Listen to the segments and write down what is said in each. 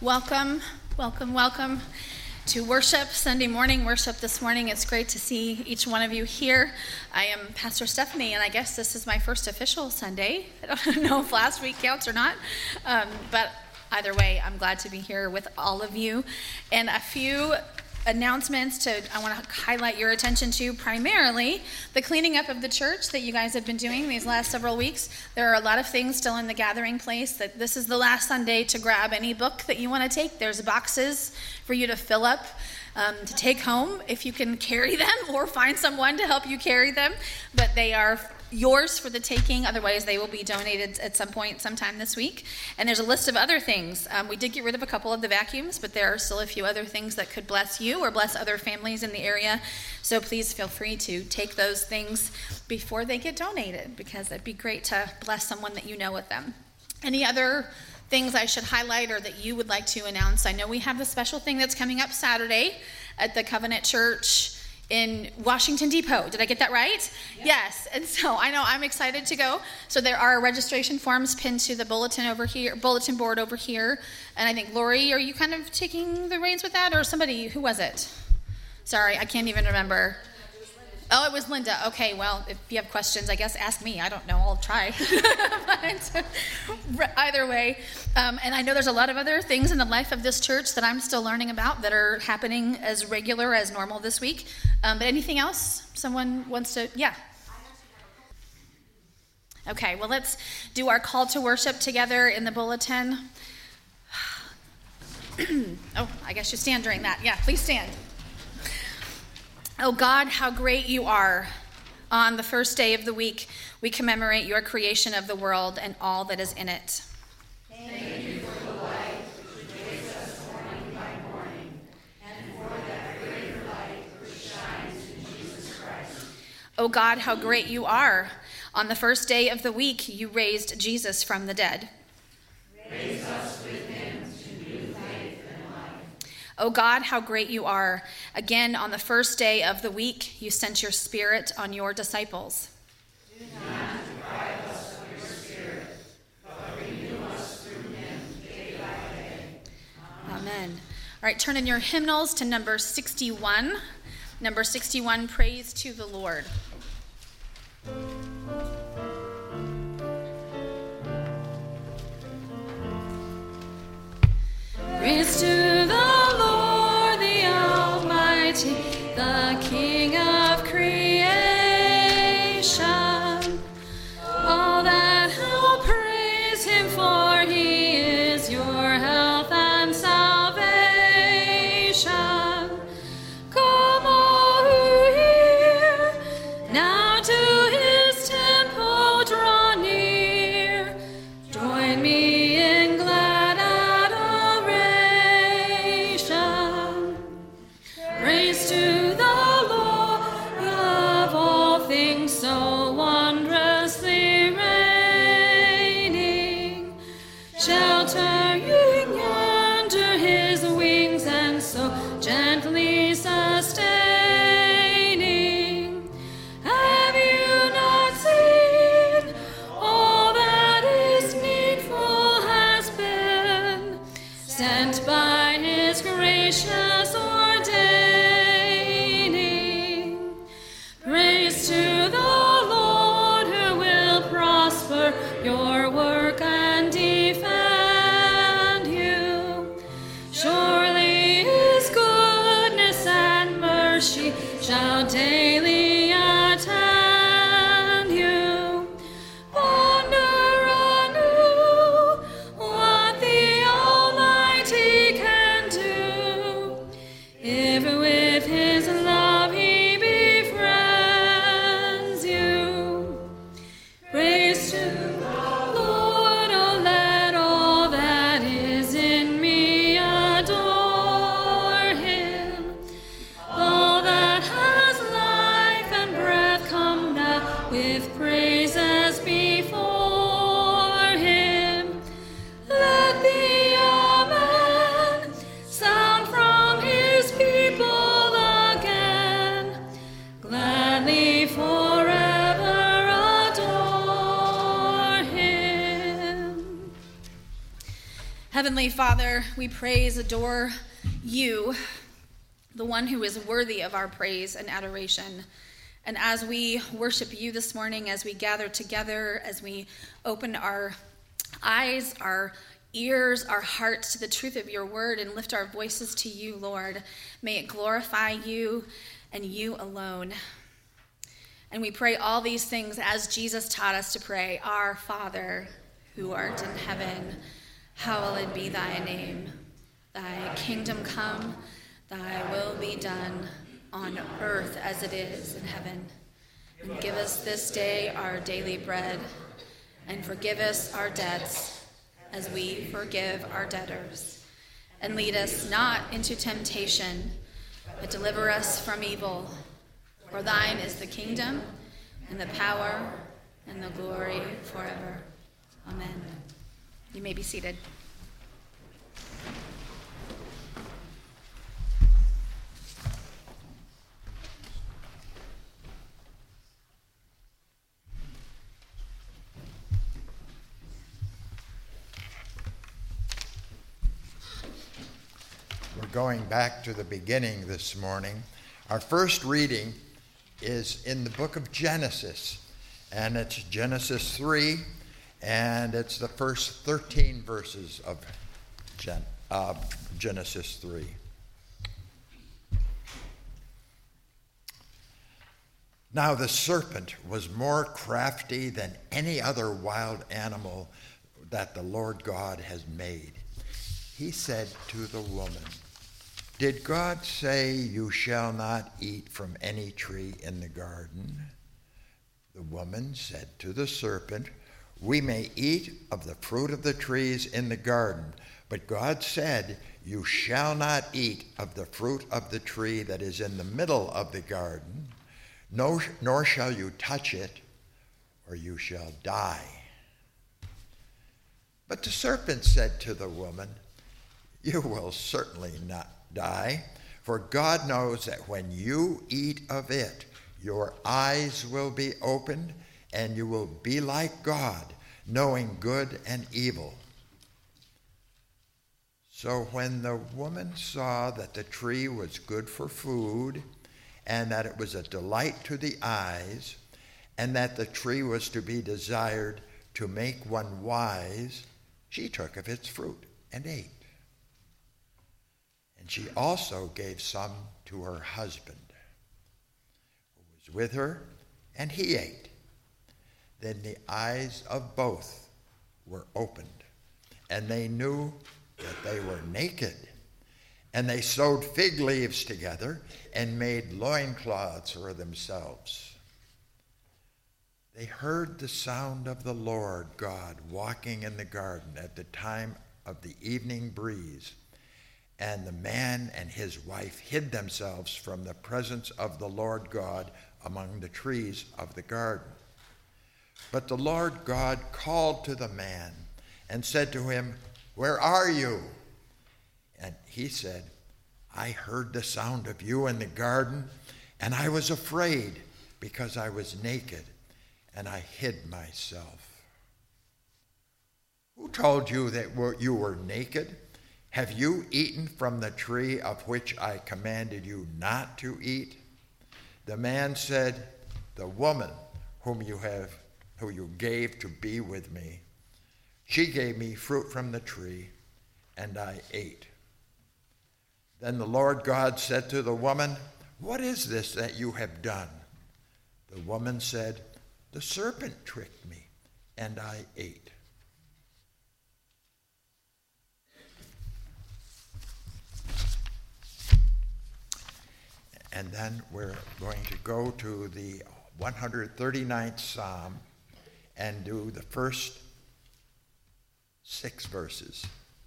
Welcome, welcome, welcome to worship, Sunday morning worship this morning. It's great to see each one of you here. I am Pastor Stephanie, and I guess this is my first official Sunday. I don't know if last week counts or not, but either way, I'm glad to be here with all of you. And a few announcements I want to highlight your attention to, primarily the cleaning up of the church that you guys have been doing these last several weeks. There are a lot of things still in the gathering place. That this is the last Sunday to grab any book that you want to take. There's boxes for you to fill up to take home if you can carry them, or find someone to help you carry them. But they are yours for the taking. Otherwise, they will be donated at some point sometime this week. And there's a list of other things. We did get rid of a couple of the vacuums, but there are still a few other things that could bless you or bless other families in the area. So please feel free to take those things before they get donated, because it'd be great to bless someone that you know with them. Any other things I should highlight or that you would like to announce? I know we have the special thing that's coming up Saturday at the Covenant Church in Washington Depot. Did I get that right? Yep. Yes. And so I know I'm excited to go. So there are registration forms pinned to the bulletin board over here. And I think, Lori, are you kind of taking the reins with that, or somebody? Who was it? Sorry, I can't even remember. Oh, it was Linda. Okay, well, if you have questions, I guess ask me. I don't know. I'll try. But either way, and I know there's a lot of other things in the life of this church that I'm still learning about that are happening as regular as normal this week. But anything else? Someone wants to? Yeah. Okay, well, let's do our call to worship together in the bulletin. Oh, I guess you stand during that. Yeah, please stand. Oh God, how great you are. On the first day of the week, we commemorate your creation of the world and all that is in it. Thank you for the light which wakes us morning by morning, and for that greater light which shines in Jesus Christ. Oh God, how great you are. On the first day of the week, you raised Jesus from the dead. Raise us with him to new faith and life. Oh God, how great you are. Again, on the first day of the week, you sent your Spirit on your disciples. Do not deprive us of your Spirit, but renew us through him day by day. Amen. All right, turn in your hymnals to number 61. Number 61, Praise to the Lord. Praise to the Lord, the Almighty, the King of creation. All that will praise him, for he is your health and salvation. Come all who hear, now to his temple draw near. Join me in glad adoration. Praise to the Lord, of all things so wondrously reigning, sheltering under his wings and so gently sustaining. Have you not seen all that is needful has been sent by his gracious ordaining? Praise to the Lord, who will prosper your work and defend you. Surely his goodness and mercy shall daily attend you. Wonder anew what the Almighty can do, if with his love he befriends you. Praise to the Lord, oh let all that is in me adore him. All that has life and breath, come now with praises before him. Let the Amen sound from his people again, gladly forever adore him. Heavenly Father, we praise, adore you, the one who is worthy of our praise and adoration. And as we worship you this morning, as we gather together, as we open our eyes, our ears, our hearts to the truth of your word and lift our voices to you, Lord, may it glorify you and you alone. And we pray all these things as Jesus taught us to pray. Our Father, who art in heaven, hallowed be thy name. Thy kingdom come, thy will be done on earth as it is in heaven. And give us this day our daily bread, and forgive us our debts as we forgive our debtors. And lead us not into temptation, but deliver us from evil. For thine is the kingdom, and the power, and the glory forever. Amen. You may be seated. We're going back to the beginning this morning. Our first reading is in the book of Genesis, and it's Genesis 3, and it's the first 13 verses of Genesis 3. Now the serpent was more crafty than any other wild animal that the Lord God has made. He said to the woman, "Did God say you shall not eat from any tree in the garden?" The woman said to the serpent, "We may eat of the fruit of the trees in the garden, but God said, you shall not eat of the fruit of the tree that is in the middle of the garden, nor shall you touch it, or you shall die." But the serpent said to the woman, "You will certainly not die, for God knows that when you eat of it, your eyes will be opened, and you will be like God, knowing good and evil." So when the woman saw that the tree was good for food, and that it was a delight to the eyes, and that the tree was to be desired to make one wise, she took of its fruit and ate. And she also gave some to her husband, who was with her, and he ate. Then the eyes of both were opened, and they knew that they were naked. And they sewed fig leaves together and made loincloths for themselves. They heard the sound of the Lord God walking in the garden at the time of the evening breeze. And the man and his wife hid themselves from the presence of the Lord God among the trees of the garden. But the Lord God called to the man and said to him, "Where are you?" And he said, "I heard the sound of you in the garden, and I was afraid because I was naked, and I hid myself." "Who told you that you were naked? Have you eaten from the tree of which I commanded you not to eat?" The man said, "The woman whom you gave to be with me, she gave me fruit from the tree, and I ate." Then the Lord God said to the woman, "What is this that you have done?" The woman said, "The serpent tricked me, and I ate." And then we're going to go to the 139th Psalm and do the first 6 verses.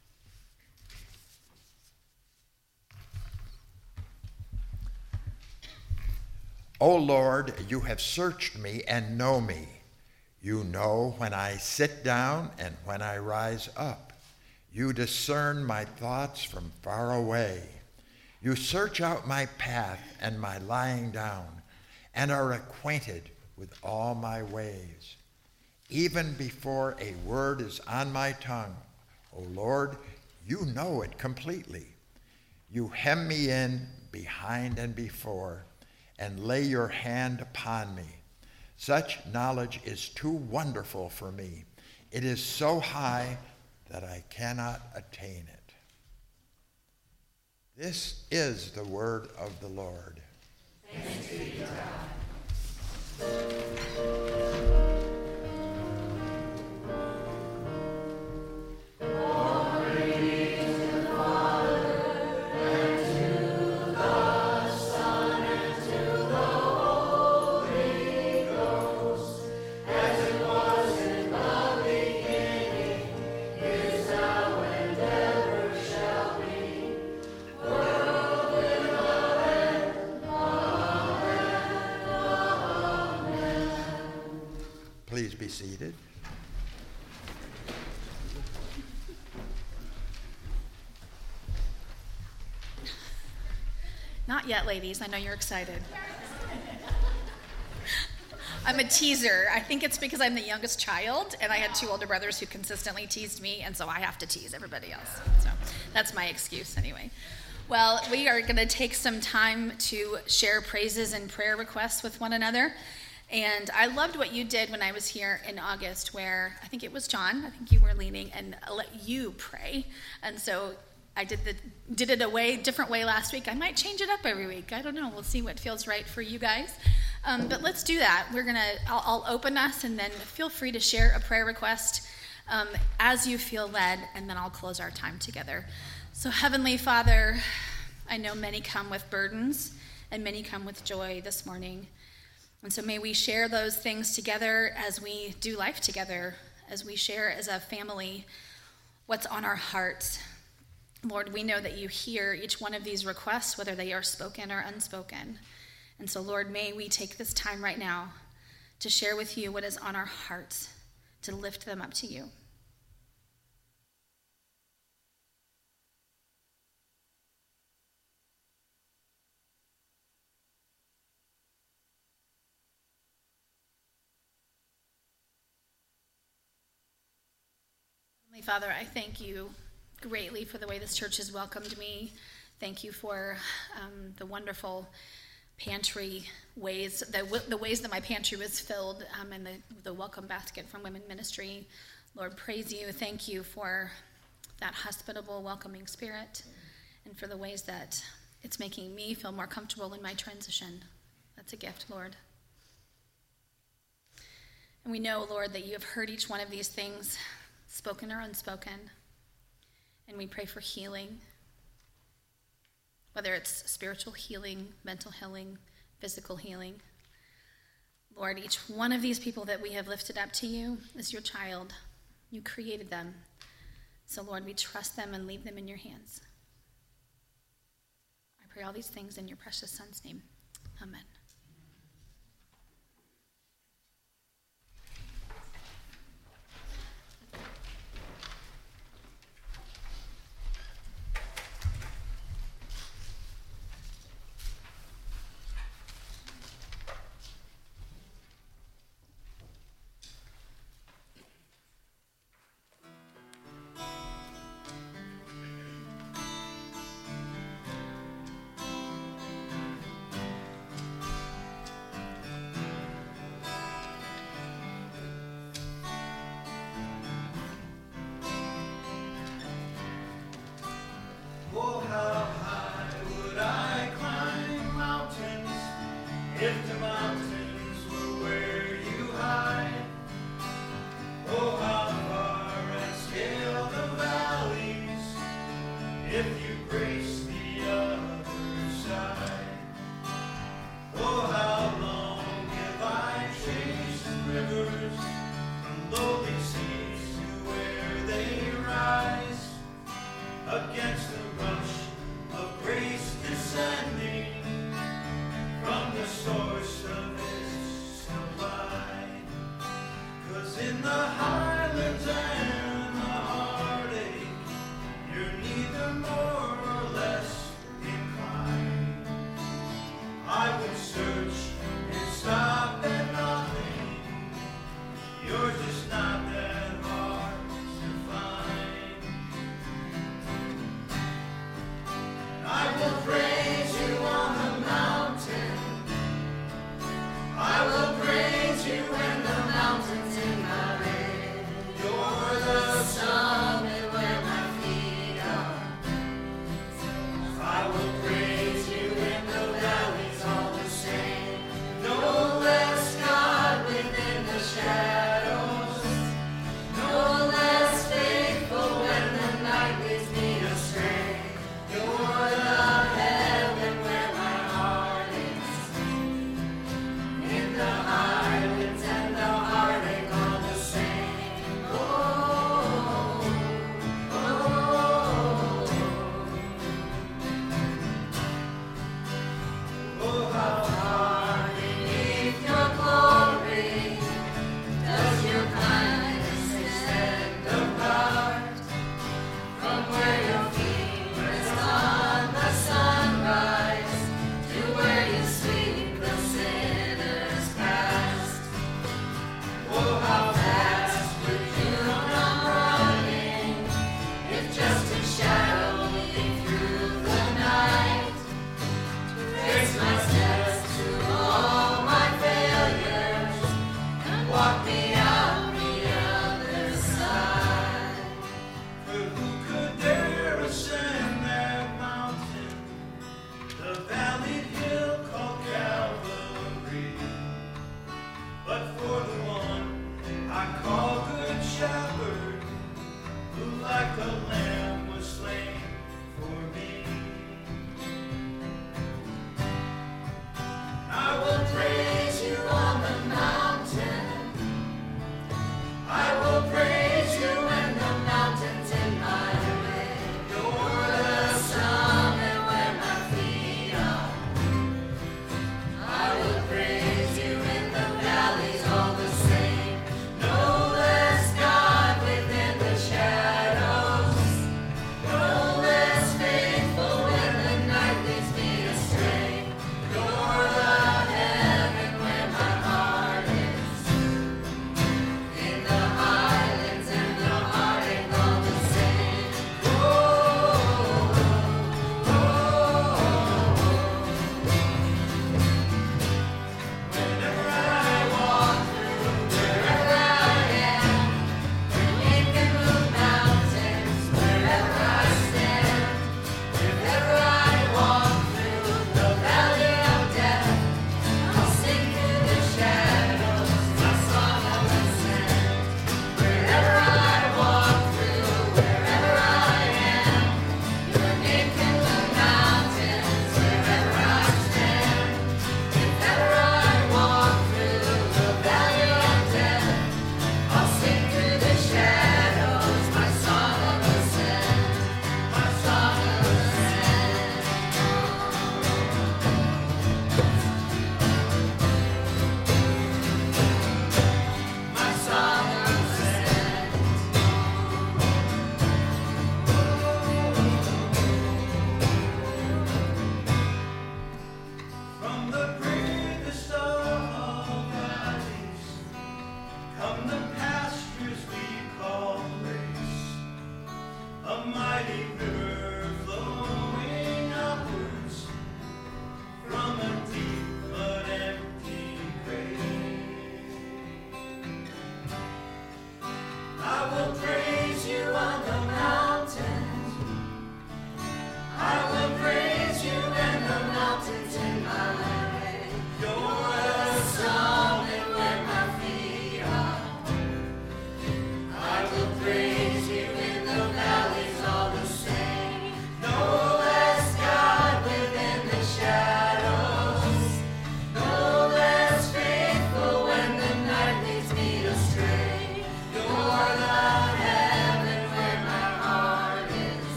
"O Lord, you have searched me and know me. You know when I sit down and when I rise up. You discern my thoughts from far away. You search out my path and my lying down, and are acquainted with all my ways. Even before a word is on my tongue, O Lord, You know it completely. You hem me in behind and before, and lay your hand upon me. Such knowledge is too wonderful for me. It is so high that I cannot attain it. This is the word of the Lord. Thanks be to God. Please be seated. Not yet, ladies. I know you're excited. I'm a teaser. I think it's because I'm the youngest child, and I had two older brothers who consistently teased me, and so I have to tease everybody else. So that's my excuse anyway. Well, we are going to take some time to share praises and prayer requests with one another. And I loved what you did when I was here in August, where I think it was John, I think you were leading, and I let you pray. And so I did it a different way last week. I might change it up every week. I don't know. We'll see what feels right for you guys. But let's do that. I'll open us, and then feel free to share a prayer request as you feel led, and then I'll close our time together. So Heavenly Father, I know many come with burdens, and many come with joy this morning. And so may we share those things together as we do life together, as we share as a family what's on our hearts. Lord, we know that you hear each one of these requests, whether they are spoken or unspoken. And so, Lord, may we take this time right now to share with you what is on our hearts, to lift them up to you. Father, I thank you greatly for the way this church has welcomed me. Thank you for the wonderful pantry ways, the ways that my pantry was filled, and the welcome basket from Women Ministry. Lord, praise you. Thank you for that hospitable, welcoming spirit, and for the ways that it's making me feel more comfortable in my transition. That's a gift, Lord. And we know, Lord, that you have heard each one of these things, spoken or unspoken, and we pray for healing, whether it's spiritual healing, mental healing, physical healing. Lord, each one of these people that we have lifted up to you is your child. You created them. So, Lord, we trust them and leave them in your hands. I pray all these things in your precious Son's name. Amen.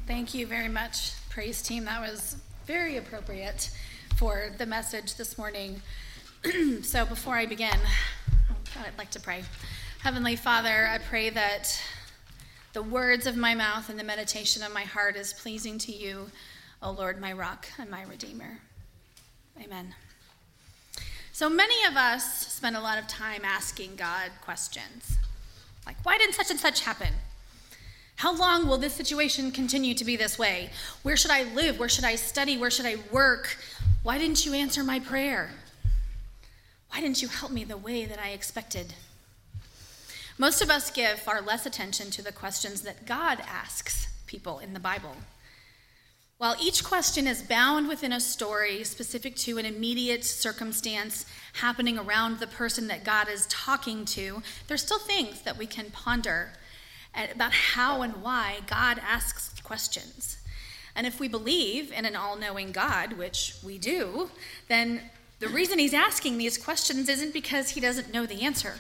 Thank you very much, praise team. That was very appropriate for the message this morning. So before I begin, I'd like to pray. Heavenly Father, I pray that the words of my mouth and the meditation of my heart is pleasing to you, O Lord, my rock and my redeemer. Amen. So many of us spend a lot of time asking God questions. Like, why didn't such and such happen? How long will this situation continue to be this way? Where should I live? Where should I study? Where should I work? Why didn't you answer my prayer? Why didn't you help me the way that I expected? Most of us give far less attention to the questions that God asks people in the Bible. While each question is bound within a story specific to an immediate circumstance happening around the person that God is talking to, there's still things that we can ponder about how and why God asks questions. And if we believe in an all-knowing God, which we do, then the reason he's asking these questions isn't because he doesn't know the answer.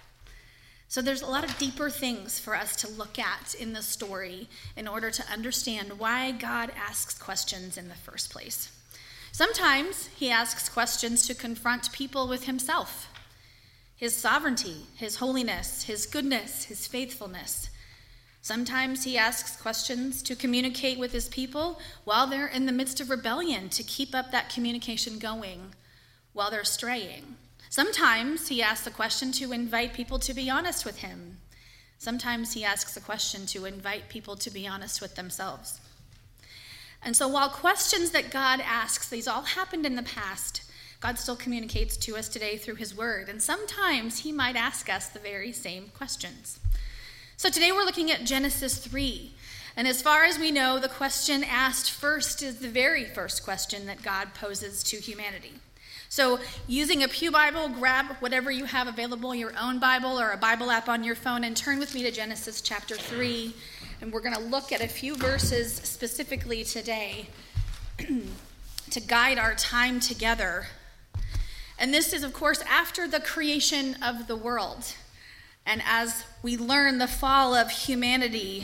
So there's a lot of deeper things for us to look at in the story in order to understand why God asks questions in the first place. Sometimes he asks questions to confront people with himself, his sovereignty, his holiness, his goodness, his faithfulness. Sometimes he asks questions to communicate with his people while they're in the midst of rebellion, to keep up that communication going while they're straying. Sometimes he asks a question to invite people to be honest with him. Sometimes he asks a question to invite people to be honest with themselves. And so while questions that God asks, these all happened in the past, God still communicates to us today through his word. And sometimes he might ask us the very same questions. So today we're looking at Genesis 3. And as far as we know, the question asked first is the very first question that God poses to humanity. So using a pew Bible, grab whatever you have available, your own Bible or a Bible app on your phone, and turn with me to Genesis chapter 3. And we're going to look at a few verses specifically today to guide our time together. And this is, of course, after the creation of the world. And as we learn the fall of humanity,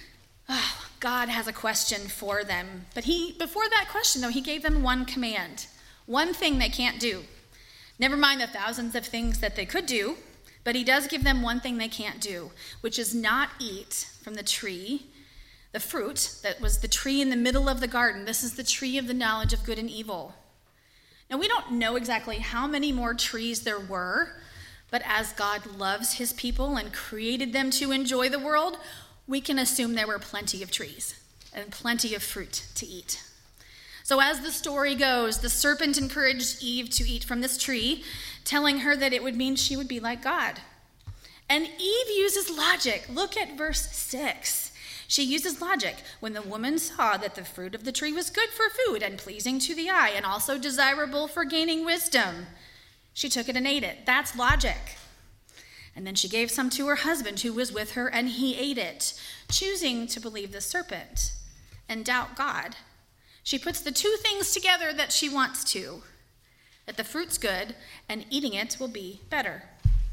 God has a question for them. But before that question, though, he gave them one command, one thing they can't do. Never mind the thousands of things that they could do, but he does give them one thing they can't do, which is not eat from the tree, the fruit that was the tree in the middle of the garden. This is the tree of the knowledge of good and evil. Now, we don't know exactly how many more trees there were, but as God loves his people and created them to enjoy the world, we can assume there were plenty of trees and plenty of fruit to eat. So as the story goes, the serpent encouraged Eve to eat from this tree, telling her that it would mean she would be like God. And Eve uses logic. Look at verse 6. She uses logic. When the woman saw that the fruit of the tree was good for food and pleasing to the eye and also desirable for gaining wisdom, she took it and ate it. That's logic. And then she gave some to her husband who was with her, and he ate it, choosing to believe the serpent and doubt God. She puts the two things together that she wants to, that the fruit's good and eating it will be better.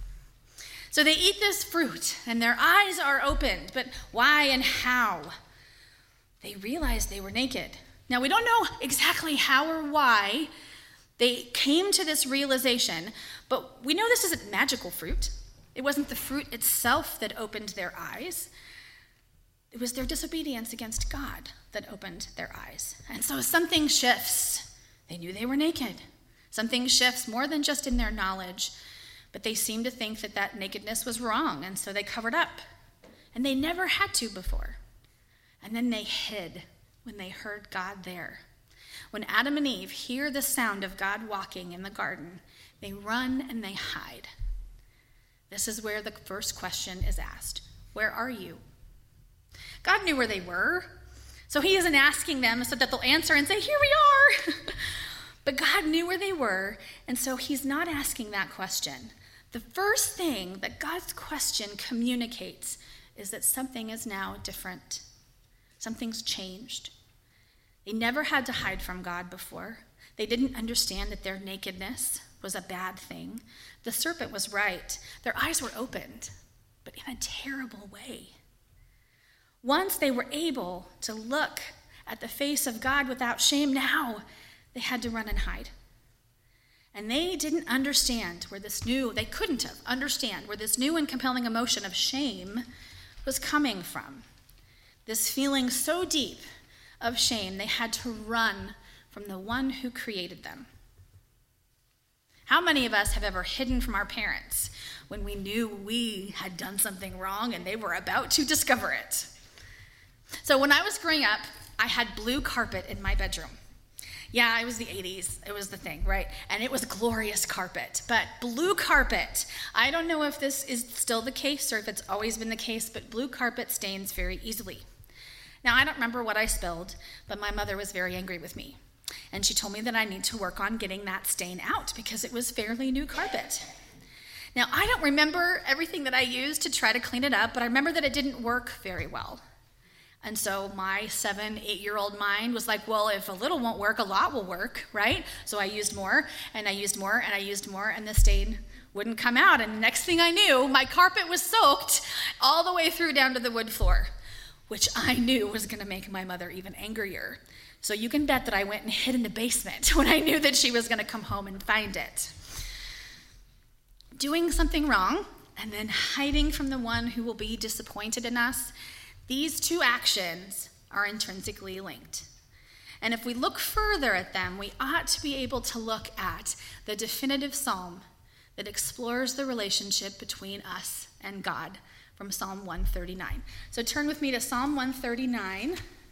So they eat this fruit and their eyes are opened. But why and how? They realized they were naked. Now we don't know exactly how or why they came to this realization, but we know this isn't magical fruit. It wasn't the fruit itself that opened their eyes. It was their disobedience against God that opened their eyes. And so something shifts. They knew they were naked. Something shifts more than just in their knowledge, but they seemed to think that that nakedness was wrong, and so they covered up. And they never had to before. And then they hid when they heard God there. When Adam and Eve hear the sound of God walking in the garden, they run and they hide. This is where the first question is asked. Where are you? God knew where they were, so he isn't asking them so that they'll answer and say, here we are. But God knew where they were, and so he's not asking that question. The first thing that God's question communicates is that something is now different. Something's changed. They never had to hide from God before. They didn't understand that their nakedness was a bad thing. The serpent was right. Their eyes were opened, but in a terrible way. Once they were able to look at the face of God without shame, now they had to run and hide. And they didn't understand they couldn't have understand where this new and compelling emotion of shame was coming from. This feeling so deep of shame, they had to run from the one who created them. How many of us have ever hidden from our parents when we knew we had done something wrong and they were about to discover it? So when I was growing up, I had blue carpet in my bedroom. Yeah, it was the 80s. It was the thing, right? And it was glorious carpet. But blue carpet, I don't know if this is still the case or if it's always been the case, but blue carpet stains very easily. Now, I don't remember what I spilled, but my mother was very angry with me. And she told me that I need to work on getting that stain out because it was fairly new carpet. Now, I don't remember everything that I used to try to clean it up, but I remember that it didn't work very well. And so my 7-8-year-old mind was like, well, if a little won't work, a lot will work, right? So I used more, and I used more, and I used more, and the stain wouldn't come out. And the next thing I knew, my carpet was soaked all the way through down to the wood floor, which I knew was going to make my mother even angrier. So you can bet that I went and hid in the basement when I knew that she was going to come home and find it. Doing something wrong and then hiding from the one who will be disappointed in us, these two actions are intrinsically linked. And if we look further at them, we ought to be able to look at the definitive psalm that explores the relationship between us and God from Psalm 139. So turn with me to Psalm 139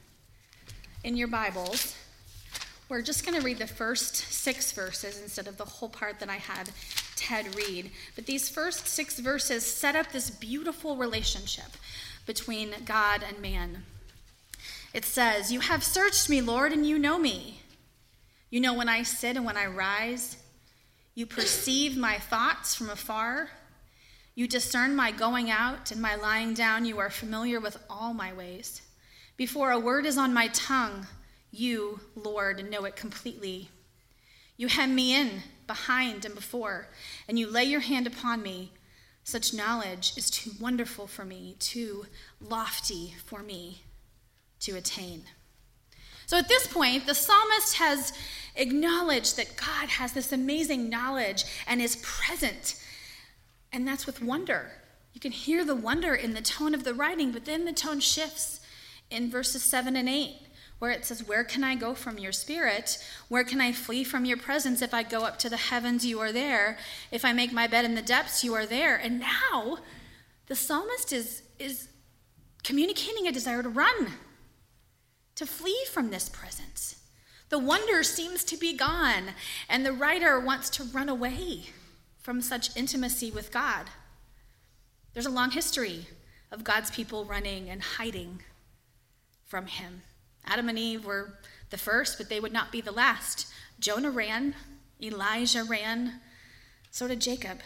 in your Bibles. We're just going to read the first 6 verses instead of the whole part that I had Ted read. But these first 6 verses set up this beautiful relationship between God and man. It says, "You have searched me, Lord, and you know me. You know when I sit and when I rise. You perceive my thoughts from afar. You discern my going out and my lying down. You are familiar with all my ways. Before a word is on my tongue, you, Lord, know it completely. You hem me in behind and before, and you lay your hand upon me. Such knowledge is too wonderful for me, too lofty for me to attain." So at this point, the psalmist has acknowledged that God has this amazing knowledge and is present. And that's with wonder. You can hear the wonder in the tone of the writing, but then the tone shifts in verses 7 and 8, where it says, "Where can I go from your spirit? Where can I flee from your presence? If I go up to the heavens, you are there. If I make my bed in the depths, you are there." And now the psalmist is communicating a desire to run, to flee from this presence. The wonder seems to be gone, and the writer wants to run away from such intimacy with God. There's a long history of God's people running and hiding from him. Adam and Eve were the first, but they would not be the last. Jonah ran, Elijah ran, so did Jacob.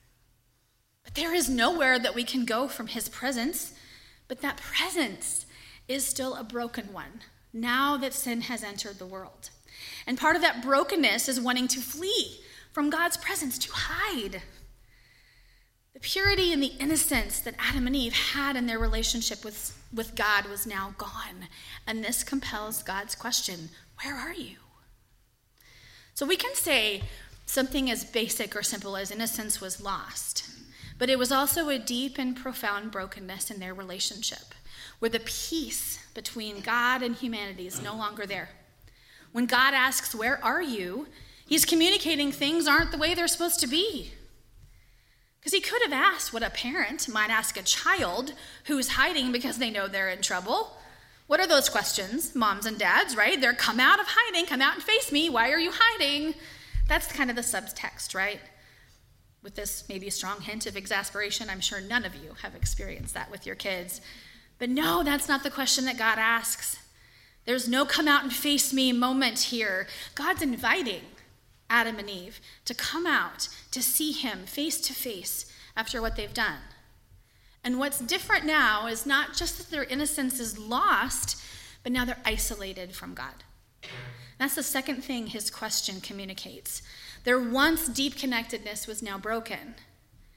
But there is nowhere that we can go from his presence, but that presence is still a broken one, now that sin has entered the world. And part of that brokenness is wanting to flee from God's presence, to hide. The purity and the innocence that Adam and Eve had in their relationship with God was now gone. And this compels God's question, where are you? So we can say something as basic or simple as innocence was lost, but it was also a deep and profound brokenness in their relationship, where the peace between God and humanity is no longer there. When God asks, "Where are you?" he's communicating things aren't the way they're supposed to be. Because he could have asked what a parent might ask a child who's hiding because they know they're in trouble. What are those questions? Moms and dads, right? They're come out of hiding, come out and face me. Why are you hiding? That's kind of the subtext, right? With this maybe strong hint of exasperation, I'm sure none of you have experienced that with your kids. But no, that's not the question that God asks. There's no come out and face me moment here. God's inviting Adam and Eve to come out, to see him face to face after what they've done. And what's different now is not just that their innocence is lost, but now they're isolated from God. That's the second thing his question communicates. Their once deep connectedness was now broken.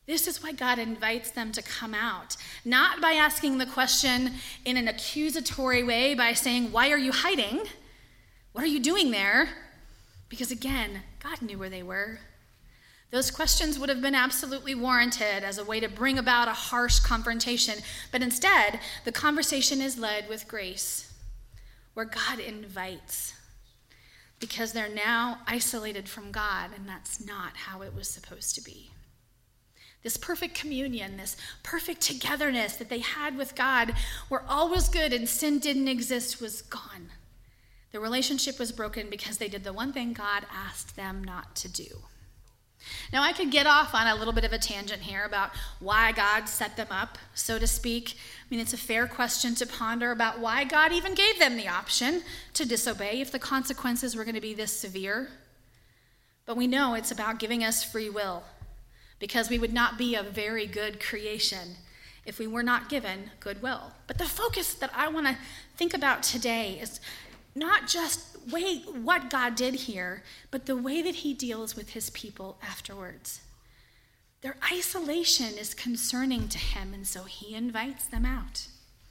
This is why God invites them to come out, not by asking the question in an accusatory way by saying, why are you hiding? What are you doing there? Because again, God knew where they were. Those questions would have been absolutely warranted as a way to bring about a harsh confrontation. But instead, the conversation is led with grace, where God invites, because they're now isolated from God, and that's not how it was supposed to be. This perfect communion, this perfect togetherness that they had with God, where all was good and sin didn't exist, was gone. The relationship was broken because they did the one thing God asked them not to do. Now, I could get off on a little bit of a tangent here about why God set them up, so to speak. I mean, it's a fair question to ponder about why God even gave them the option to disobey if the consequences were going to be this severe. But we know it's about giving us free will, because we would not be a very good creation if we were not given goodwill. But the focus that I want to think about today is not just what God did here, but the way that he deals with his people afterwards. Their isolation is concerning to him, and so he invites them out.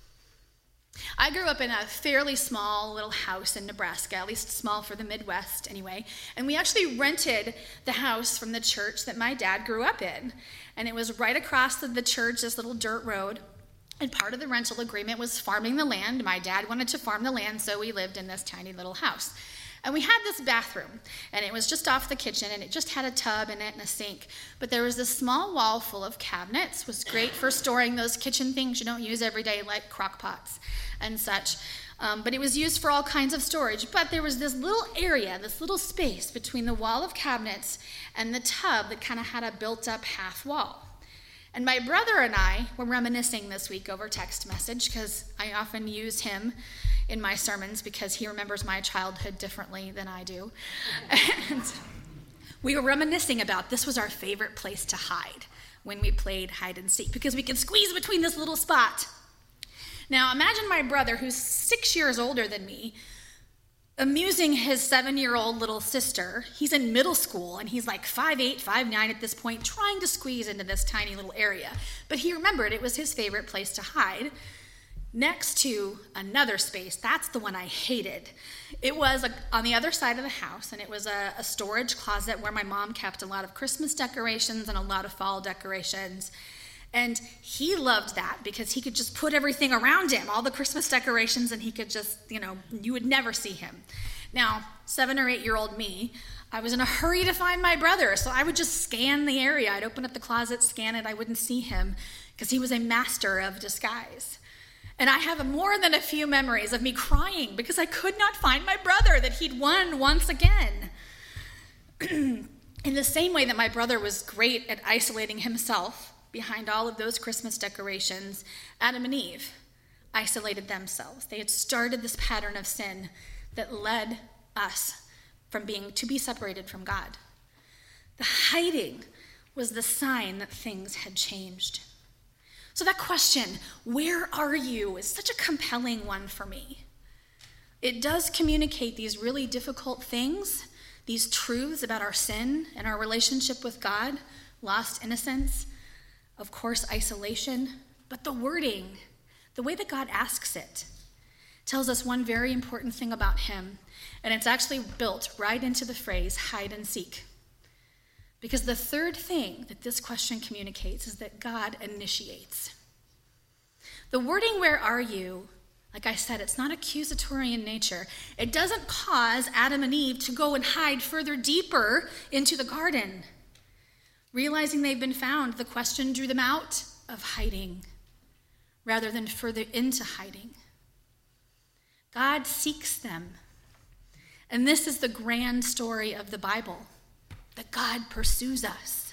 I grew up in a fairly small little house in Nebraska, at least small for the Midwest anyway, and we actually rented the house from the church that my dad grew up in. And it was right across the church, this little dirt road. And part of the rental agreement was farming the land. My dad wanted to farm the land, so we lived in this tiny little house. And we had this bathroom, and it was just off the kitchen, and it just had a tub in it and a sink. But there was this small wall full of cabinets. It was great for storing those kitchen things you don't use every day, like crock pots and such. But it was used for all kinds of storage. But there was this little area, this little space between the wall of cabinets and the tub that kind of had a built-up half wall. And my brother and I were reminiscing this week over text message, because I often use him in my sermons because he remembers my childhood differently than I do. And we were reminiscing about this was our favorite place to hide when we played hide and seek, because we could squeeze between this little spot. Now imagine my brother, who's 6 years older than me, amusing his 7-year-old little sister. He's in middle school, and he's like 5'8", 5'9" at this point, trying to squeeze into this tiny little area. But he remembered it was his favorite place to hide, next to another space. That's the one I hated. It was on the other side of the house, and it was a storage closet where my mom kept a lot of Christmas decorations and a lot of fall decorations. And he loved that because he could just put everything around him, all the Christmas decorations, and he could just, you would never see him. Now, 7 or 8-year-old me, I was in a hurry to find my brother, so I would just scan the area. I'd open up the closet, scan it. I wouldn't see him because he was a master of disguise. And I have more than a few memories of me crying because I could not find my brother, that he'd won once again. In the same way that my brother was great at isolating himself behind all of those Christmas decorations, Adam and Eve isolated themselves. They had started this pattern of sin that led us to be separated from God. The hiding was the sign that things had changed. So that question, where are you, is such a compelling one for me. It does communicate these really difficult things, these truths about our sin and our relationship with God, lost innocence, of course, isolation, but the wording, the way that God asks it, tells us one very important thing about him, and it's actually built right into the phrase hide and seek. Because the third thing that this question communicates is that God initiates. The wording, where are you, like I said, it's not accusatory in nature. It doesn't cause Adam and Eve to go and hide further deeper into the garden. Realizing they've been found, the question drew them out of hiding rather than further into hiding. God seeks them. And this is the grand story of the Bible, that God pursues us.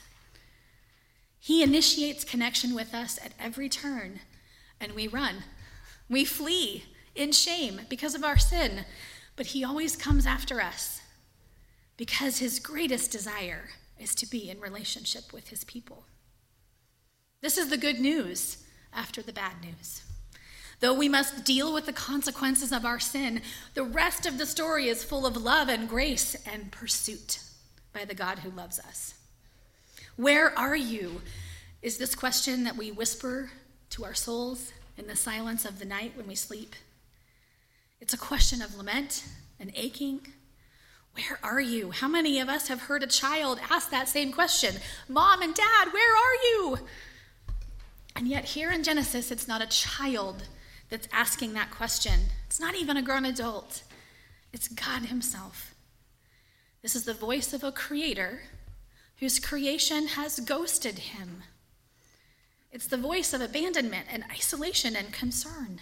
He initiates connection with us at every turn, and we run. We flee in shame because of our sin, but he always comes after us because his greatest desire is to be in relationship with his people. This is the good news after the bad news. Though we must deal with the consequences of our sin, the rest of the story is full of love and grace and pursuit by the God who loves us. Where are you is this question that we whisper to our souls in the silence of the night when we sleep. It's a question of lament and aching. Where are you? How many of us have heard a child ask that same question? Mom and Dad, where are you? And yet here in Genesis, it's not a child that's asking that question. It's not even a grown adult. It's God himself. This is the voice of a creator whose creation has ghosted him. It's the voice of abandonment and isolation and concern.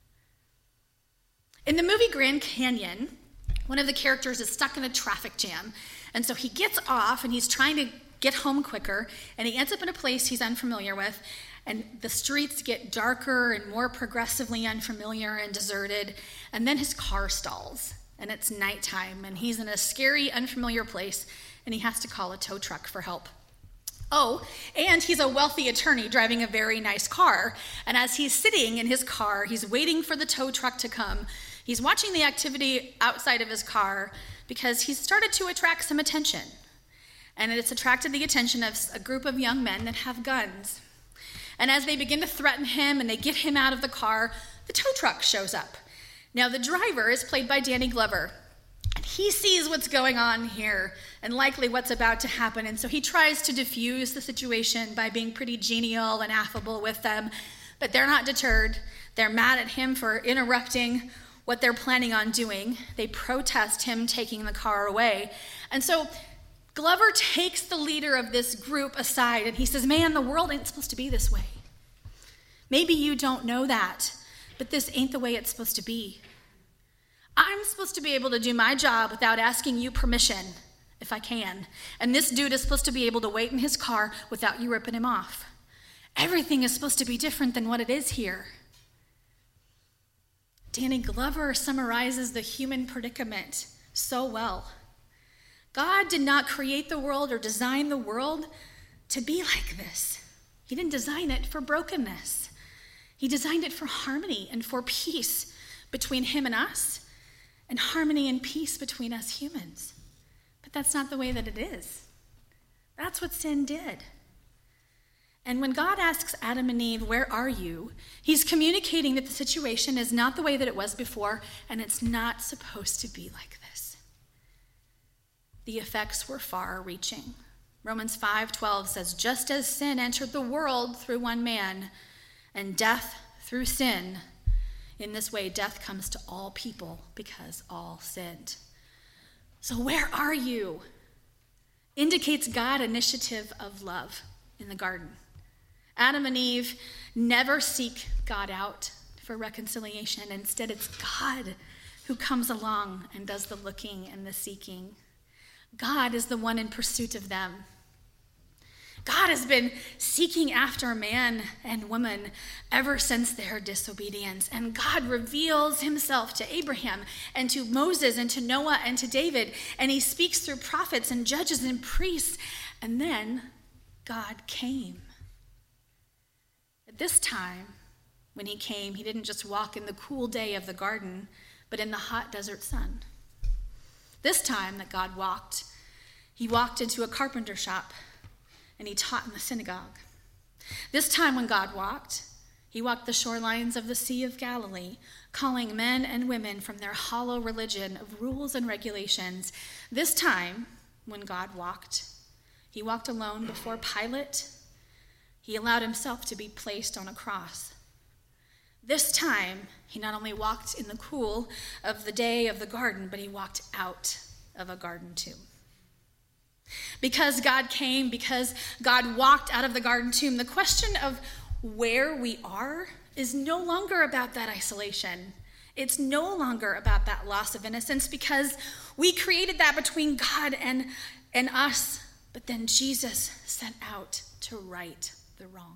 In the movie Grand Canyon, one of the characters is stuck in a traffic jam, and so he gets off and he's trying to get home quicker, and he ends up in a place he's unfamiliar with, and the streets get darker and more progressively unfamiliar and deserted, and then his car stalls, and it's nighttime, and he's in a scary, unfamiliar place, and he has to call a tow truck for help. Oh, and he's a wealthy attorney driving a very nice car, and as he's sitting in his car, he's waiting for the tow truck to come. He's watching the activity outside of his car because he's started to attract some attention, and it's attracted the attention of a group of young men that have guns. And as they begin to threaten him and they get him out of the car, the tow truck shows up. Now, the driver is played by Danny Glover. And he sees what's going on here and likely what's about to happen. And so he tries to diffuse the situation by being pretty genial and affable with them. But they're not deterred. They're mad at him for interrupting what they're planning on doing. They protest him taking the car away. And so Glover takes the leader of this group aside and he says, man, the world ain't supposed to be this way. Maybe you don't know that, but this ain't the way it's supposed to be. I'm supposed to be able to do my job without asking you permission, if I can. And this dude is supposed to be able to wait in his car without you ripping him off. Everything is supposed to be different than what it is here. Danny Glover summarizes the human predicament so well. God did not create the world or design the world to be like this. He didn't design it for brokenness. He designed it for harmony and for peace between him and us, and harmony and peace between us humans. But that's not the way that it is. That's what sin did. And when God asks Adam and Eve, where are you? He's communicating that the situation is not the way that it was before, and it's not supposed to be like this. The effects were far-reaching. Romans 5:12 says, just as sin entered the world through one man, and death through sin, in this way death comes to all people because all sinned. So where are you? Indicates God's initiative of love in the garden. Adam and Eve never seek God out for reconciliation. Instead, it's God who comes along and does the looking and the seeking. God is the one in pursuit of them. God has been seeking after man and woman ever since their disobedience. And God reveals himself to Abraham and to Moses and to Noah and to David. And he speaks through prophets and judges and priests. And then God came. At this time, when he came, he didn't just walk in the cool day of the garden, but in the hot desert sun. This time that God walked, he walked into a carpenter shop and he taught in the synagogue. This time when God walked, he walked the shorelines of the Sea of Galilee, calling men and women from their hollow religion of rules and regulations. This time when God walked, he walked alone before Pilate. He allowed himself to be placed on a cross. This time, he not only walked in the cool of the day of the garden, but he walked out of a garden tomb. Because God came, because God walked out of the garden tomb, the question of where we are is no longer about that isolation. It's no longer about that loss of innocence, because we created that between God and us, but then Jesus set out to right the wrong.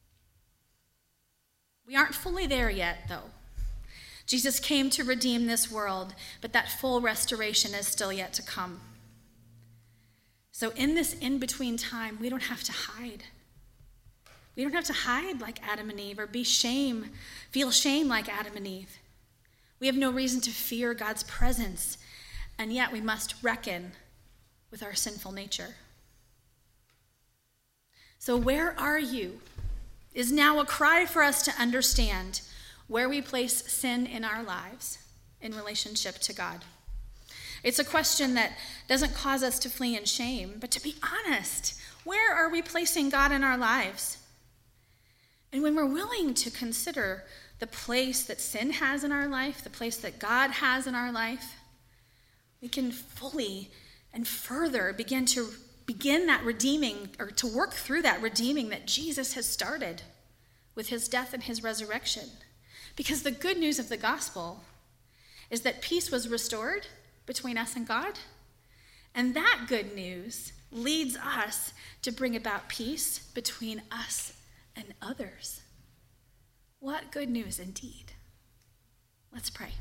We aren't fully there yet, though. Jesus came to redeem this world, but that full restoration is still yet to come. So in this in-between time, we don't have to hide. We don't have to hide like Adam and Eve or feel shame like Adam and Eve. We have no reason to fear God's presence, and yet we must reckon with our sinful nature. So where are you is now a cry for us to understand where we place sin in our lives in relationship to God. It's a question that doesn't cause us to flee in shame, but to be honest, where are we placing God in our lives? And when we're willing to consider the place that sin has in our life, the place that God has in our life, we can fully and further begin that redeeming, or to work through that redeeming that Jesus has started with his death and his resurrection. Because the good news of the gospel is that peace was restored between us and God, and that good news leads us to bring about peace between us and others. What good news indeed. Let's pray.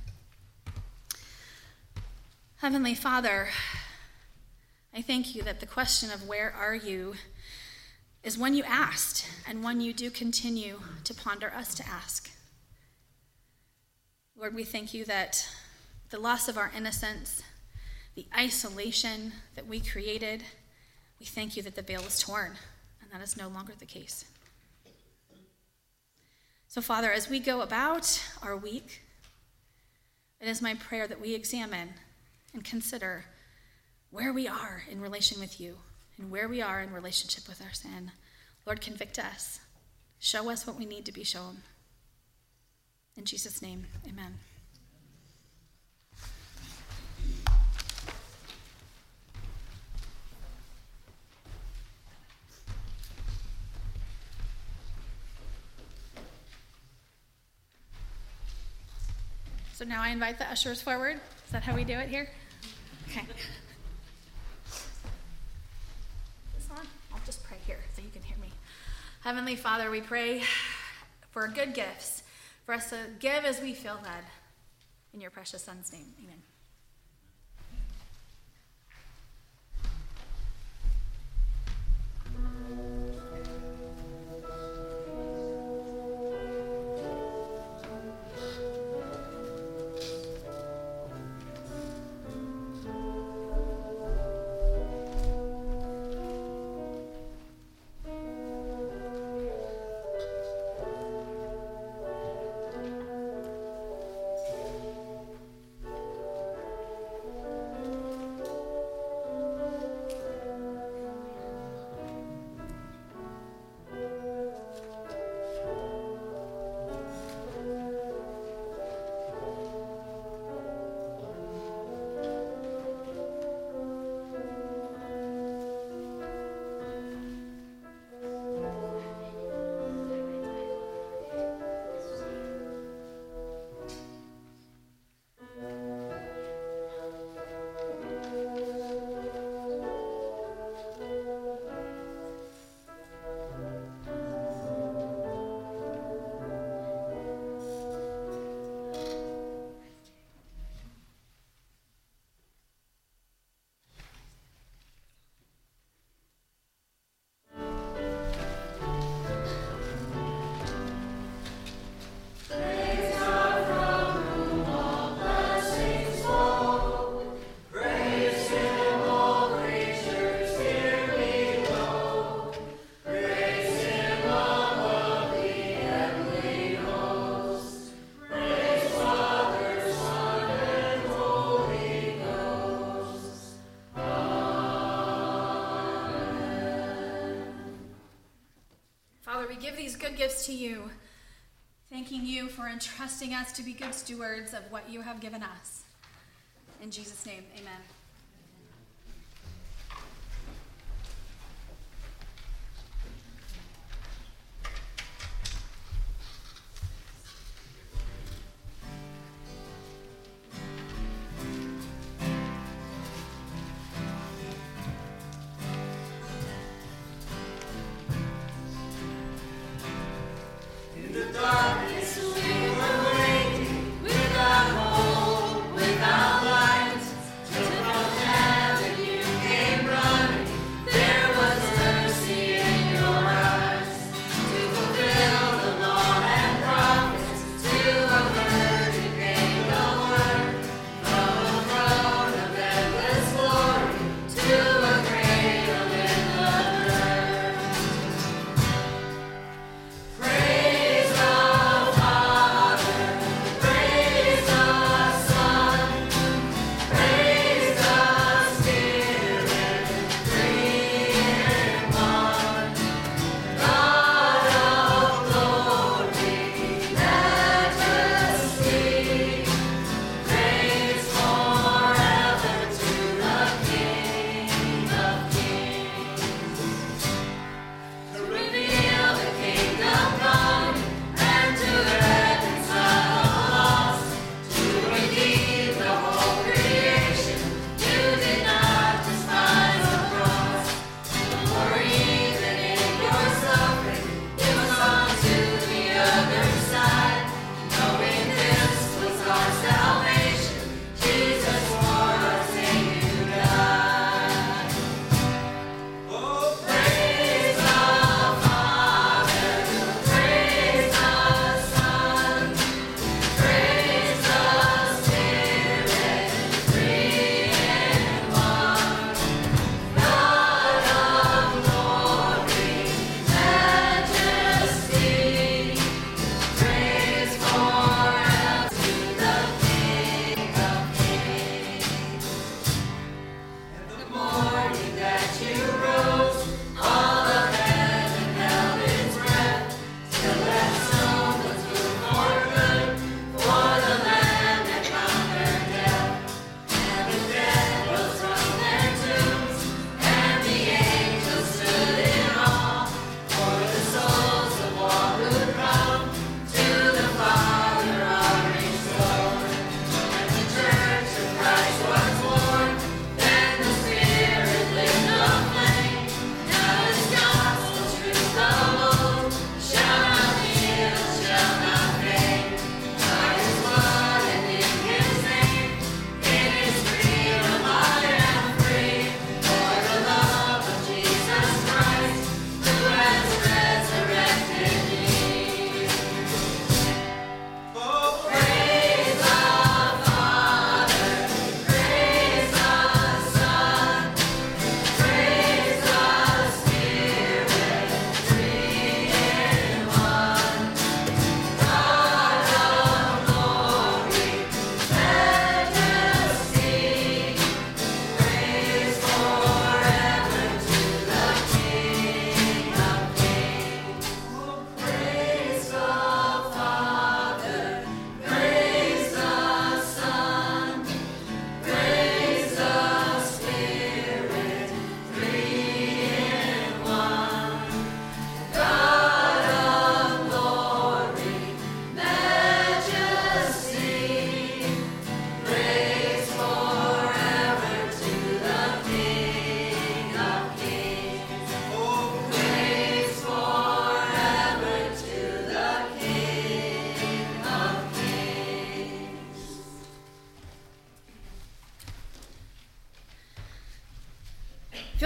Heavenly Father, I thank you that the question of where are you is one you asked and one you do continue to ponder us to ask. Lord, we thank you that the loss of our innocence, the isolation that we created, we thank you that the veil is torn, and that is no longer the case. So, Father, as we go about our week, it is my prayer that we examine and consider where we are in relation with you and where we are in relationship with our sin. Lord, convict us. Show us what we need to be shown. In Jesus' name, amen. So now I invite the ushers forward. Is that how we do it here? Okay. This on? I'll just pray here so you can hear me. Heavenly Father, we pray for good gifts, for us to give as we feel led. In your precious Son's name, amen. We give these good gifts to you, thanking you for entrusting us to be good stewards of what you have given us. In Jesus' name, amen. Without hope, without light, to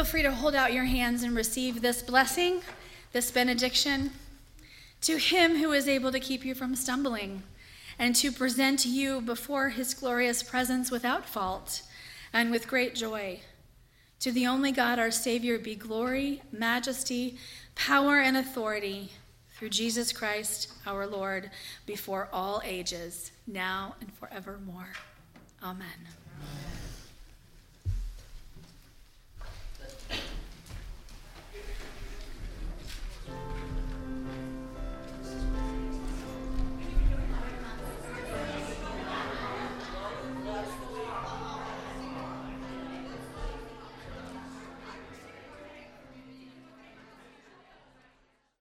free to hold out your hands and receive this blessing, this benediction. To him who is able to keep you from stumbling and to present you before his glorious presence without fault and with great joy. To the only God, our Savior, be glory, majesty, power, and authority through Jesus Christ, our Lord, before all ages, now and forevermore. Amen.